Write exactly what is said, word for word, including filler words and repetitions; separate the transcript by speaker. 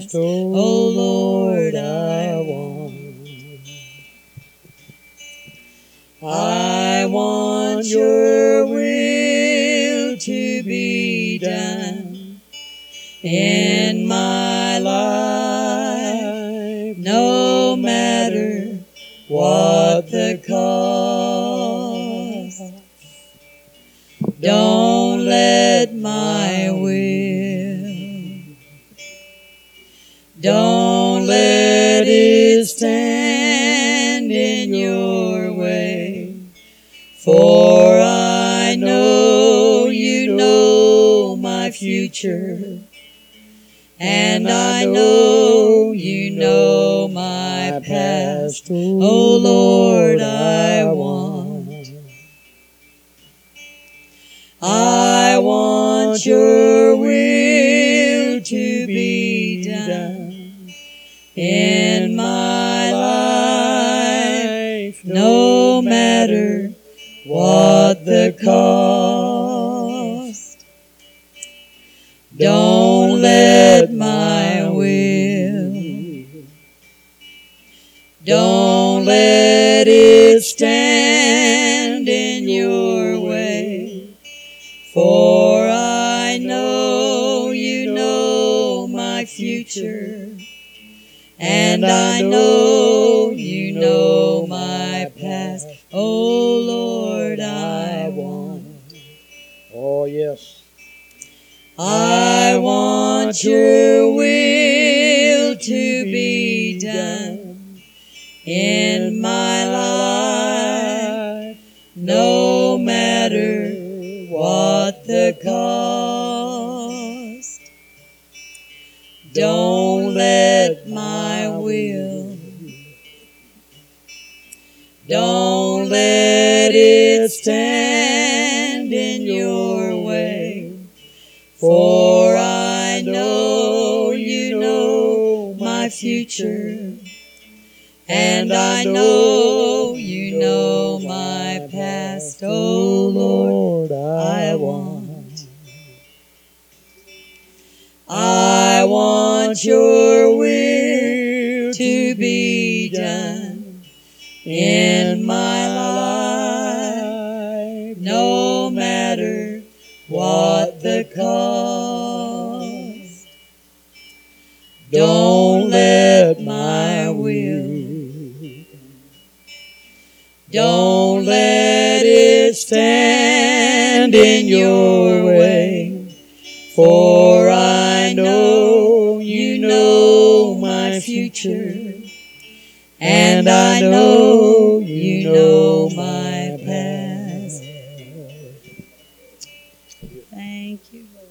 Speaker 1: Oh Lord, I want. I want your will to be done in my life, no matter what the cost. Don't let my will, don't let it stand in your way, for I know you know my future, and I know you know my past. Oh Lord, I want. I want your will to be done in my life, no matter what the cost. Don't let my will, don't let it stand in your way, for I know you know my future, and I know you know my past. Oh Lord, I want.
Speaker 2: Oh, yes.
Speaker 1: I want your will to be done in my life, no matter what the cost. Don't let my will, don't let it stand in your way, for I know you know my future, and I know you know my past. Oh Lord, I want. I want your will to be done in my life, no matter what the cost. Don't let my will, don't let it stand in your way, for I know you know my future, and I know you know my past. Thank you, Lord.